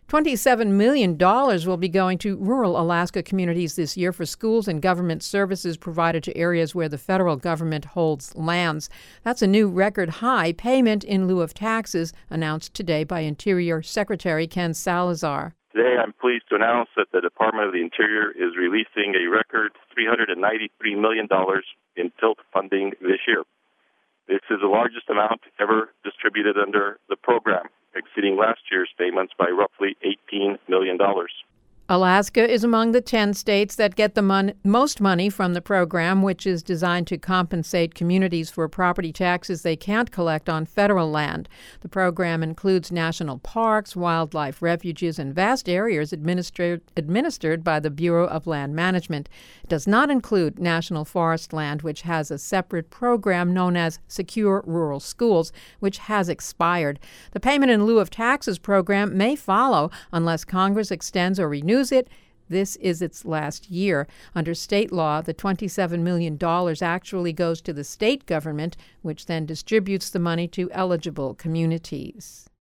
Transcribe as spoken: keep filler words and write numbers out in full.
twenty-seven million dollars will be going to rural Alaska communities this year for schools and government services provided to areas where the federal government holds lands. That's a new record high payment in lieu of taxes announced today by Interior Secretary Ken Salazar. Today, I'm pleased to announce that the Department of the Interior is releasing a record three hundred ninety-three million dollars in TILT funding this year. This is the largest amount ever distributed under the program, exceeding last year's payments by roughly eighteen million dollars. Alaska is among the ten states that get the mon- most money from the program, which is designed to compensate communities for property taxes they can't collect on federal land. The program includes national parks, wildlife refuges, and vast areas administered, administered by the Bureau of Land Management. It does not include national forest land, which has a separate program known as Secure Rural Schools, which has expired. The payment in lieu of taxes program may follow unless Congress extends or renews it. This is its last year. Under state law, the twenty-seven million dollars actually goes to the state government, which then distributes the money to eligible communities.